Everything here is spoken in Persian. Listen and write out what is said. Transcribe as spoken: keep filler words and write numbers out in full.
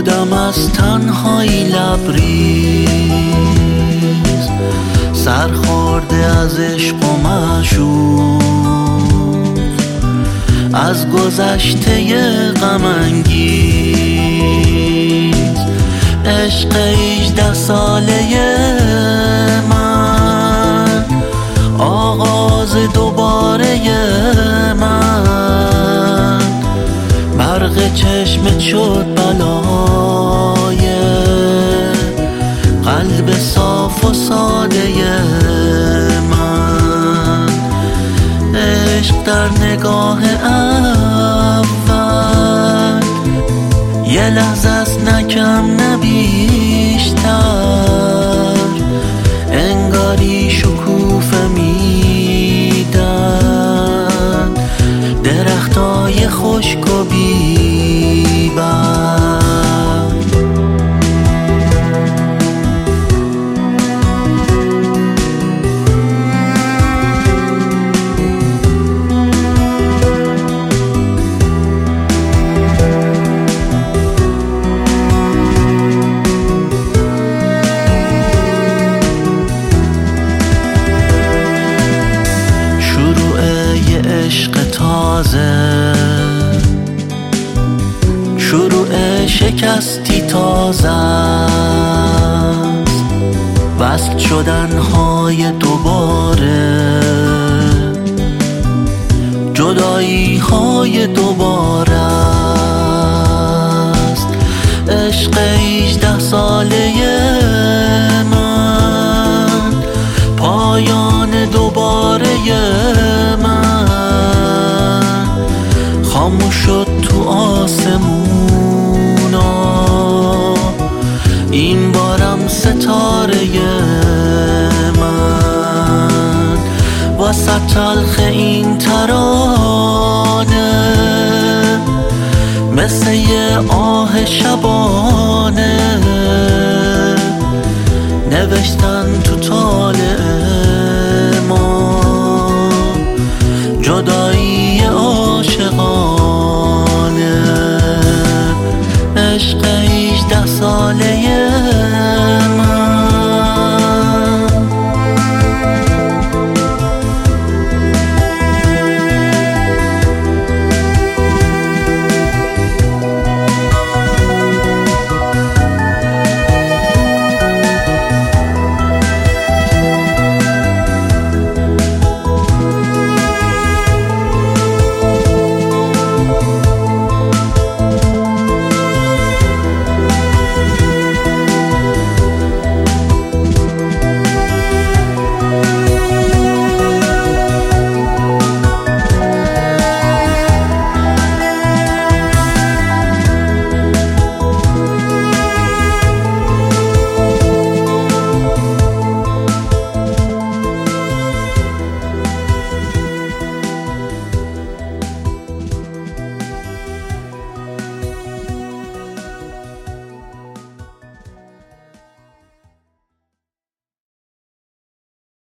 بودم از تنهایی لبریز، سرخورده از عشق و معشوق، از گذشته غم انگیز. عشق هجده ساله من، آغاز دوباره من، برق چشمت شد بلای قلب صاف و ساده من. عشق در نگاه اول یه لحظه است، نه کم نه بیشتر، انگاری شکوفه میدن درختای خشک و بی‌بر. عشق تازه، شروع شکستی تازه است، وصل شدن های دوباره، جدایی های دوباره است. عشق هجده ساله من، پایان دوباره من، خاموش شد تو آسمونا، این بارم ستاره من. واسه تلخ این ترانه، مثل یه آه شبانه، نوشتن تو طالع ما جدایی